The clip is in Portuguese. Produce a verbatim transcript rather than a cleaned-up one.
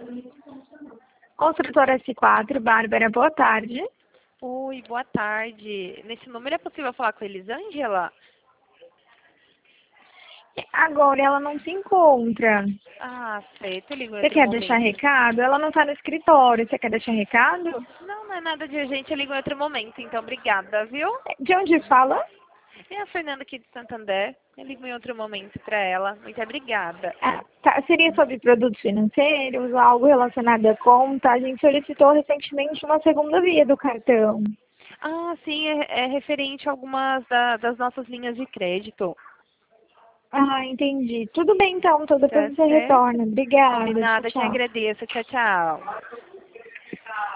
Construtora S quatro, Bárbara, boa tarde. Oi, boa tarde. Nesse número é possível falar com a Elisângela? Agora ela não se encontra. Ah, certo, eu ligo em Você outro quer deixar momento. recado? Ela não está no escritório. Você quer deixar recado? Não, não é nada de urgente, eu ligo em outro momento, então obrigada, viu? De onde fala? É a Fernanda aqui de Santander. Eu ligo em outro momento para ela. Muito obrigada. Ah, tá. Seria sobre produtos financeiros ou algo relacionado à conta? A gente solicitou recentemente uma segunda via do cartão. Ah, sim, é, é referente a algumas da- das nossas linhas de crédito. Ah, entendi. Tudo bem então, então Tá depois você certo? retorna. Obrigada. Tchau, Combinada, te tchau. agradeço. Tchau, tchau.